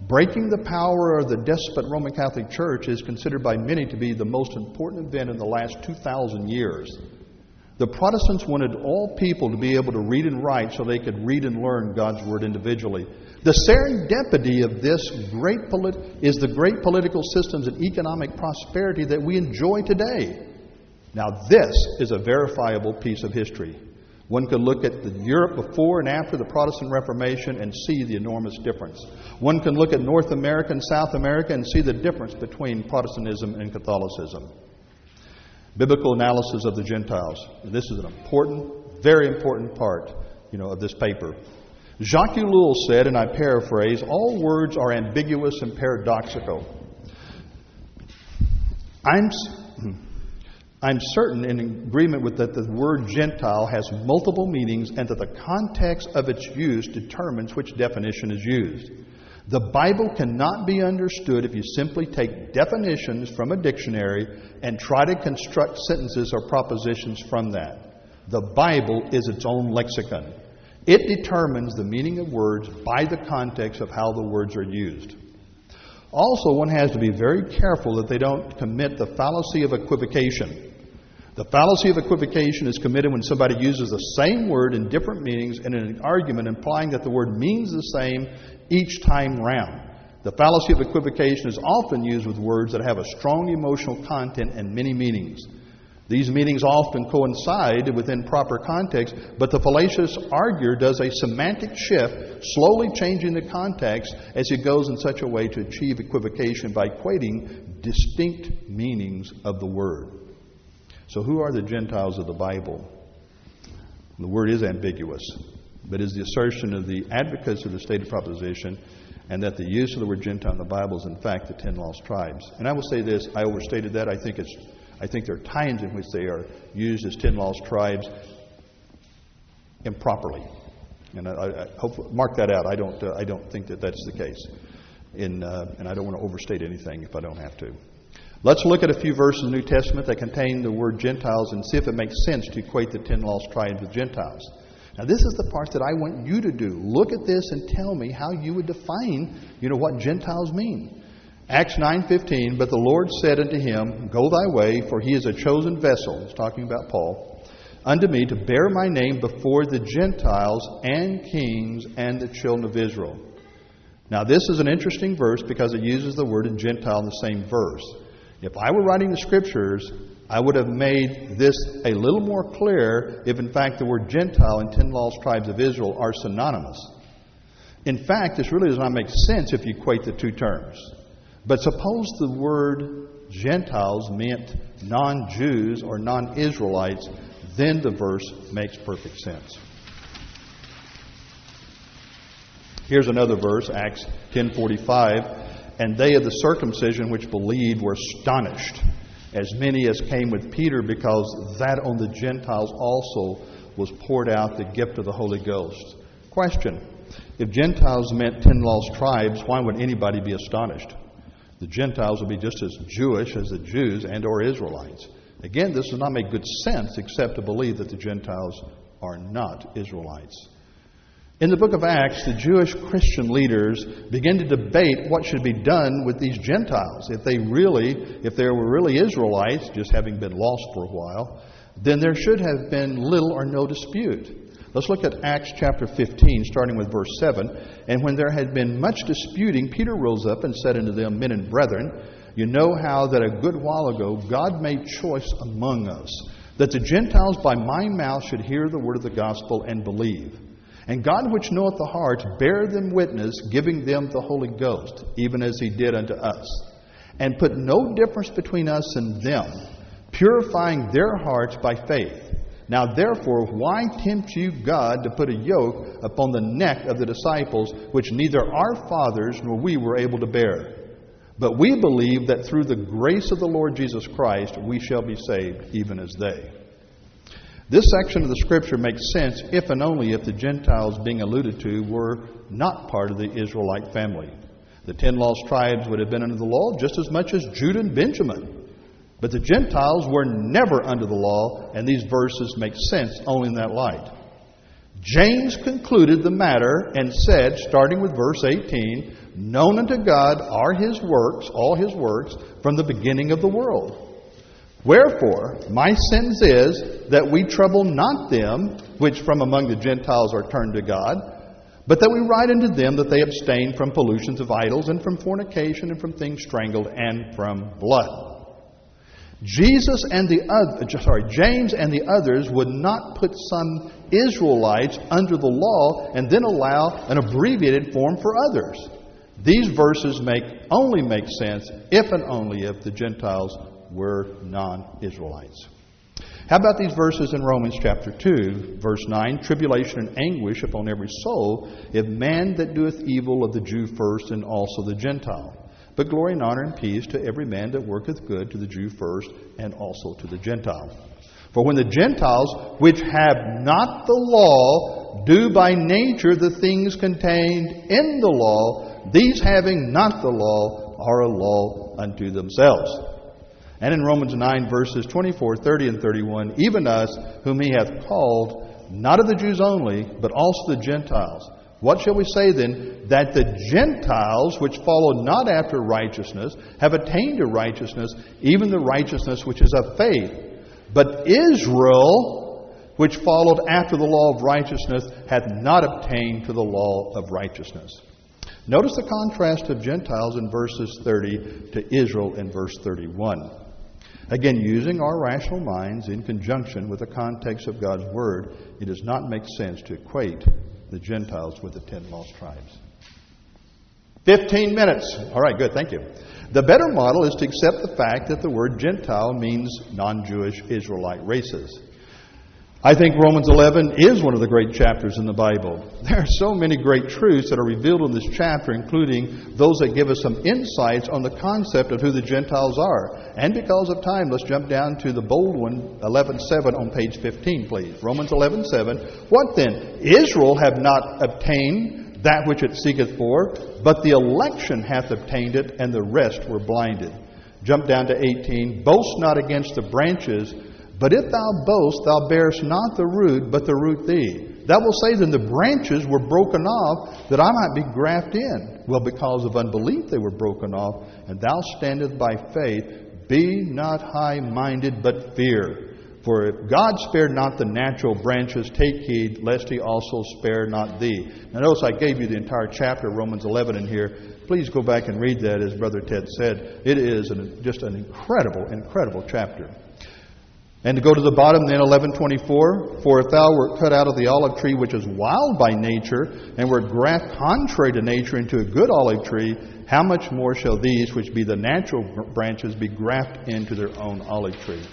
Speaker 1: Breaking the power of the despot Roman Catholic Church is considered by many to be the most important event in the last two thousand years. The Protestants wanted all people to be able to read and write so they could read and learn God's Word individually. The serendipity of this great polit- is the great political systems and economic prosperity that we enjoy today. Now this is a verifiable piece of history. One could look at the Europe before and after the Protestant Reformation and see the enormous difference. One can look at North America and South America and see the difference between Protestantism and Catholicism. Biblical analysis of the Gentiles. This is an important, very important part, you know, of this paper. Jacques Ellul said, and I paraphrase, all words are ambiguous and paradoxical. I'm, I'm certain in agreement with that the word Gentile has multiple meanings and that the context of its use determines which definition is used. The Bible cannot be understood if you simply take definitions from a dictionary and try to construct sentences or propositions from that. The Bible is its own lexicon. It determines the meaning of words by the context of how the words are used. Also, one has to be very careful that they don't commit the fallacy of equivocation. The fallacy of equivocation is committed when somebody uses the same word in different meanings in an argument implying that the word means the same each time round. The fallacy of equivocation is often used with words that have a strong emotional content and many meanings. These meanings often coincide within proper context, but the fallacious arguer does a semantic shift, slowly changing the context as he goes in such a way to achieve equivocation by equating distinct meanings of the word. So who are the Gentiles of the Bible? The word is ambiguous, but is the assertion of the advocates of the stated proposition and that the use of the word Gentile in the Bible is in fact the ten lost tribes. And I will say this, I overstated that. I think it's I think there are times in which they are used as ten lost tribes improperly. And I, I hope mark that out. I don't uh, I don't think that that's the case. In uh, and I don't want to overstate anything if I don't have to. Let's look at a few verses in the New Testament that contain the word Gentiles and see if it makes sense to equate the ten lost tribes with Gentiles. Now, this is the part that I want you to do. Look at this and tell me how you would define, you know, what Gentiles mean. Acts nine fifteen, but the Lord said unto him, go thy way, for he is a chosen vessel, he's talking about Paul, unto me to bear my name before the Gentiles and kings and the children of Israel. Now, this is an interesting verse because it uses the word Gentile in the same verse. If I were writing the Scriptures, I would have made this a little more clear if, in fact, the word Gentile and ten lost tribes of Israel are synonymous. In fact, this really does not make sense if you equate the two terms. But suppose the word Gentiles meant non-Jews or non-Israelites, then the verse makes perfect sense. Here's another verse, Acts ten forty-five. And they of the circumcision which believed were astonished, as many as came with Peter, because that on the Gentiles also was poured out the gift of the Holy Ghost. Question: if Gentiles meant ten lost tribes, why would anybody be astonished? The Gentiles would be just as Jewish as the Jews and or Israelites. Again, this does not make good sense except to believe that the Gentiles are not Israelites. In the book of Acts, the Jewish Christian leaders begin to debate what should be done with these Gentiles. If they really, if they were really Israelites, just having been lost for a while, then there should have been little or no dispute. Let's look at Acts chapter fifteen, starting with verse seven. And when there had been much disputing, Peter rose up and said unto them, men and brethren, you know how that a good while ago God made choice among us, that the Gentiles by my mouth should hear the word of the gospel and believe. And God which knoweth the hearts bare them witness, giving them the Holy Ghost, even as he did unto us. And put no difference between us and them, purifying their hearts by faith. Now therefore, why tempt you God to put a yoke upon the neck of the disciples, which neither our fathers nor we were able to bear? But we believe that through the grace of the Lord Jesus Christ, we shall be saved, even as they. This section of the Scripture makes sense if and only if the Gentiles being alluded to were not part of the Israelite family. The ten lost tribes would have been under the law just as much as Judah and Benjamin. But the Gentiles were never under the law, and these verses make sense only in that light. James concluded the matter and said, starting with verse eighteen, known unto God are his works, all his works, from the beginning of the world. Wherefore, my sentence is that we trouble not them which from among the Gentiles are turned to God, but that we write unto them that they abstain from pollutions of idols, and from fornication, and from things strangled, and from blood. Jesus and the other, sorry, James and the others would not put some Israelites under the law and then allow an abbreviated form for others. These verses make only make sense if and only if the Gentiles were non-Israelites. How about these verses in Romans chapter two, verse nine? Tribulation and anguish upon every soul, if man that doeth evil of the Jew first, and also the Gentile. But glory and honor and peace to every man that worketh good, to the Jew first, and also to the Gentile. For when the Gentiles, which have not the law, do by nature the things contained in the law, these having not the law are a law unto themselves. And in Romans nine, verses twenty-four, thirty, and thirty-one, even us, whom he hath called, not of the Jews only, but also the Gentiles. What shall we say then? That the Gentiles, which follow not after righteousness, have attained to righteousness, even the righteousness which is of faith. But Israel, which followed after the law of righteousness, hath not obtained to the law of righteousness. Notice the contrast of Gentiles in verses thirty to Israel in verse thirty-one. Again, using our rational minds in conjunction with the context of God's Word, it does not make sense to equate the Gentiles with the ten lost tribes. Fifteen minutes. All right, good, thank you. The better model is to accept the fact that the word Gentile means non-Jewish Israelite races. I think Romans eleven is one of the great chapters in the Bible. There are so many great truths that are revealed in this chapter, including those that give us some insights on the concept of who the Gentiles are. And because of time, let's jump down to the bold one, eleven seven on page fifteen, please. Romans eleven seven. What then? Israel have not obtained that which it seeketh for, but the election hath obtained it, and the rest were blinded. Jump down to eighteen. Boast not against the branches, but if thou boast, thou bearest not the root, but the root thee. Thou wilt say, then the branches were broken off, that I might be grafted in. Well, because of unbelief they were broken off, and thou standest by faith. Be not high-minded, but fear. For if God spared not the natural branches, take heed, lest he also spare not thee. Now notice I gave you the entire chapter of Romans eleven in here. Please go back and read that, as Brother Ted said. It is an, just an incredible, incredible chapter. And to go to the bottom, then, eleven twenty-four, for if thou wert cut out of the olive tree which is wild by nature, and wert grafted contrary to nature into a good olive tree, how much more shall these, which be the natural branches, be grafted into their own olive tree?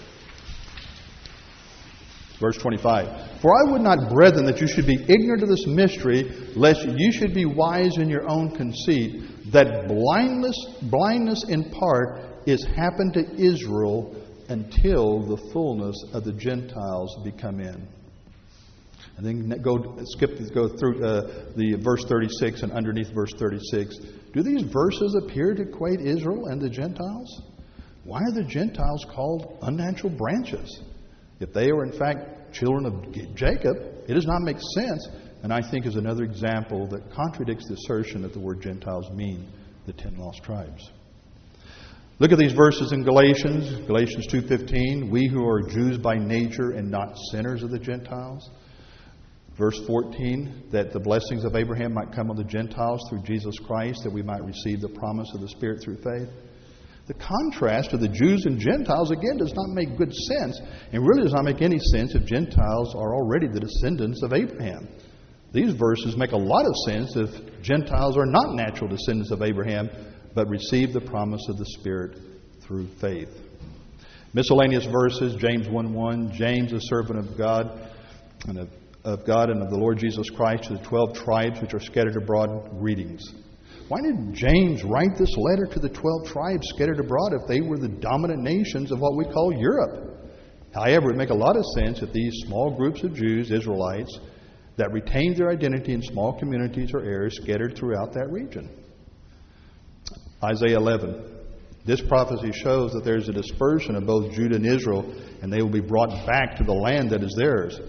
Speaker 1: Verse twenty-five, for I would not, brethren, that you should be ignorant of this mystery, lest you should be wise in your own conceit, that blindness, blindness in part is happened to Israel, until the fullness of the Gentiles be come in. And then go skip go through uh, the verse thirty-six and underneath verse thirty-six. Do these verses appear to equate Israel and the Gentiles? Why are the Gentiles called unnatural branches? If they are in fact children of Jacob, it does not make sense, and I think is another example that contradicts the assertion that the word Gentiles mean the ten lost tribes. Look at these verses in Galatians, Galatians two fifteen, we who are Jews by nature and not sinners of the Gentiles. Verse fourteen, that the blessings of Abraham might come on the Gentiles through Jesus Christ, that we might receive the promise of the Spirit through faith. The contrast of the Jews and Gentiles, again, does not make good sense, and really does not make any sense if Gentiles are already the descendants of Abraham. These verses make a lot of sense if Gentiles are not natural descendants of Abraham, but receive the promise of the Spirit through faith. Miscellaneous verses, James one one, James, a servant of God, and of, of God and of the Lord Jesus Christ, to the twelve tribes which are scattered abroad, greetings. Why did James write this letter to the twelve tribes scattered abroad if they were the dominant nations of what we call Europe? However, it would make a lot of sense if these small groups of Jews, Israelites, that retained their identity in small communities or areas scattered throughout that region. Isaiah eleven. This prophecy shows that there is a dispersion of both Judah and Israel, and they will be brought back to the land that is theirs.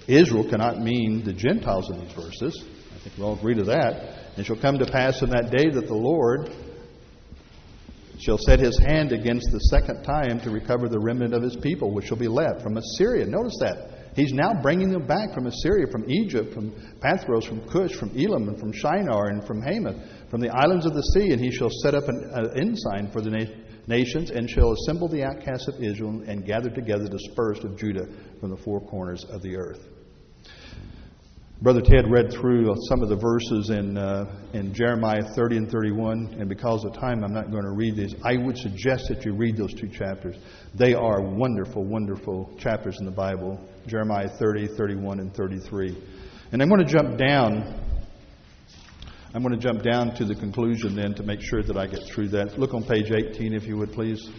Speaker 1: Israel cannot mean the Gentiles in these verses. I think we all agree to that. And it shall come to pass in that day that the Lord shall set his hand against the second time to recover the remnant of his people, which shall be left from Assyria. Notice that. He's now bringing them back from Assyria, from Egypt, from Pathros, from Cush, from Elam, and from Shinar, and from Hamath, from the islands of the sea. And he shall set up an uh, ensign for the na- nations, and shall assemble the outcasts of Israel, and gather together the dispersed of Judah from the four corners of the earth. Brother Ted read through some of the verses in uh, in Jeremiah thirty and thirty-one, and because of time, I'm not going to read these. I would suggest that you read those two chapters. They are wonderful, wonderful chapters in the Bible, Jeremiah thirty, thirty-one, and thirty-three. And I'm going to jump down. I'm going to jump down to the conclusion then to make sure that I get through that. Look on page eighteen, if you would, please.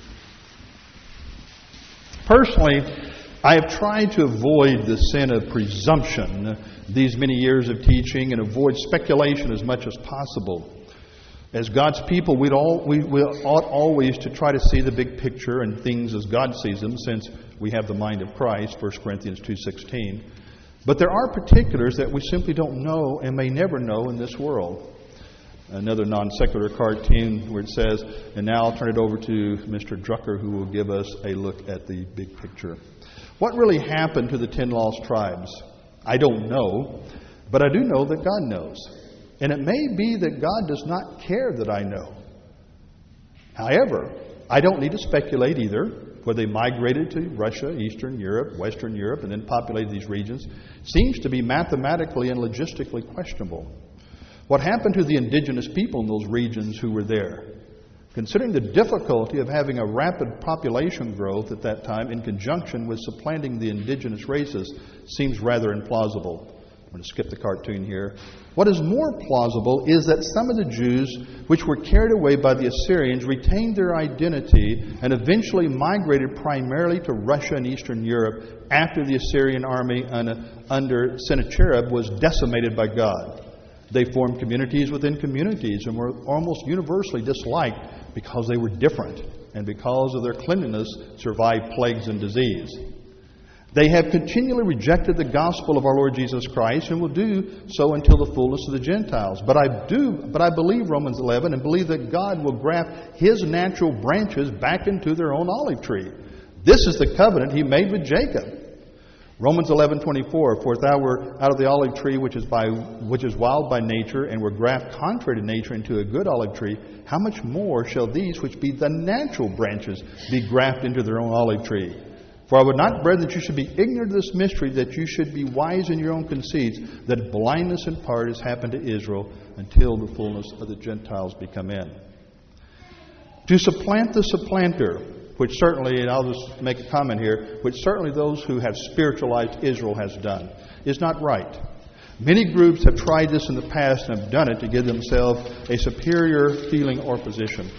Speaker 1: Personally, I have tried to avoid the sin of presumption these many years of teaching and avoid speculation as much as possible. As God's people, we'd all, we, we ought always to try to see the big picture and things as God sees them, since we have the mind of Christ, First Corinthians two sixteen. But there are particulars that we simply don't know and may never know in this world. Another non-secular cartoon where it says, and now I'll turn it over to Mister Drucker, who will give us a look at the big picture. What really happened to the ten lost tribes? I don't know, but I do know that God knows. And it may be that God does not care that I know. However, I don't need to speculate either, whether they migrated to Russia, Eastern Europe, Western Europe, and then populated these regions. Seems to be mathematically and logistically questionable. What happened to the indigenous people in those regions who were there? Considering the difficulty of having a rapid population growth at that time in conjunction with supplanting the indigenous races, seems rather implausible. I'm going to skip the cartoon here. What is more plausible is that some of the Jews, which were carried away by the Assyrians, retained their identity and eventually migrated primarily to Russia and Eastern Europe after the Assyrian army under Sennacherib was decimated by God. They formed communities within communities and were almost universally disliked because they were different and because of their cleanliness survived plagues and disease. They have continually rejected the gospel of our Lord Jesus Christ and will do so until the fullness of the Gentiles. But I do, but I believe Romans eleven and believe that God will graft His natural branches back into their own olive tree. This is the covenant He made with Jacob. Romans eleven twenty-four, for if thou were out of the olive tree which is by which is wild by nature, and were graft contrary to nature into a good olive tree, how much more shall these which be the natural branches be grafted into their own olive tree? For I would not, brethren, that you should be ignorant of this mystery, that you should be wise in your own conceits, that blindness in part has happened to Israel until the fullness of the Gentiles be come in. To supplant the supplanter, which certainly, and I'll just make a comment here, which certainly those who have spiritualized Israel has done, is not right. Many groups have tried this in the past and have done it to give themselves a superior feeling or position.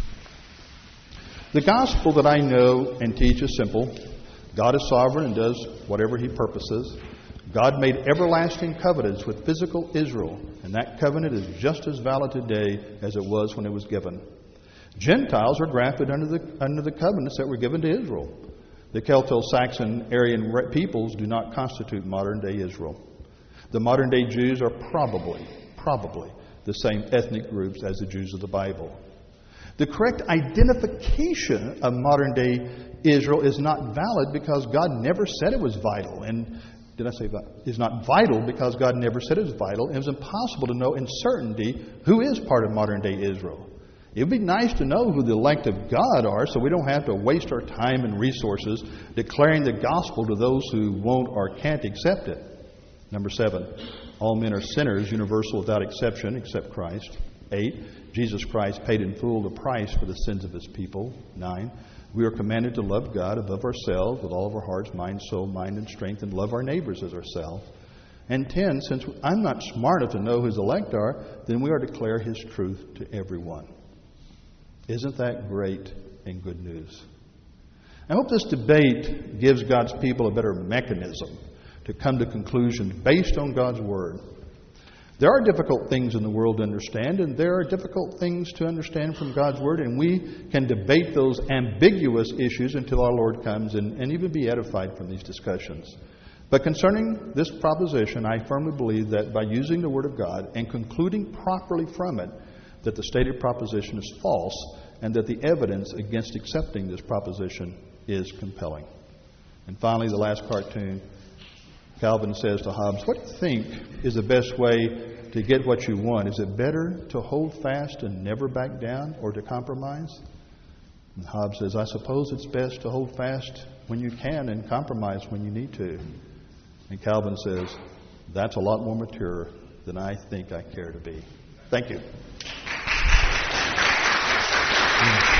Speaker 1: The gospel that I know and teach is simple. God is sovereign and does whatever He purposes. God made everlasting covenants with physical Israel, and that covenant is just as valid today as it was when it was given. Gentiles are grafted under the under the covenants that were given to Israel. The Celto-Saxon Aryan peoples do not constitute modern-day Israel. The modern-day Jews are probably, probably the same ethnic groups as the Jews of the Bible. The correct identification of modern-day Israel is not valid because God never said it was vital. And did I say that? It's not vital because God never said it was vital. It was impossible to know in certainty who is part of modern-day Israel. It would be nice to know who the elect of God are so we don't have to waste our time and resources declaring the gospel to those who won't or can't accept it. Number seven, all men are sinners, universal without exception, except Christ. Eight, Jesus Christ paid in full the price for the sins of His people. Nine, we are commanded to love God above ourselves with all of our hearts, mind, soul, mind, and strength, and love our neighbors as ourselves. And ten, since I'm not smart enough to know who His elect are, then we are to declare His truth to everyone. Isn't that great and good news? I hope this debate gives God's people a better mechanism to come to conclusions based on God's Word. There are difficult things in the world to understand, and there are difficult things to understand from God's Word, and we can debate those ambiguous issues until our Lord comes and, and even be edified from these discussions. But concerning this proposition, I firmly believe that by using the Word of God and concluding properly from it that the stated proposition is false and that the evidence against accepting this proposition is compelling. And finally, the last cartoon, Calvin says to Hobbes, what do you think is the best way to get what you want? Is it better to hold fast and never back down, or to compromise? And Hobbes says, I suppose it's best to hold fast when you can and compromise when you need to. And Calvin says, that's a lot more mature than I think I care to be. Thank you.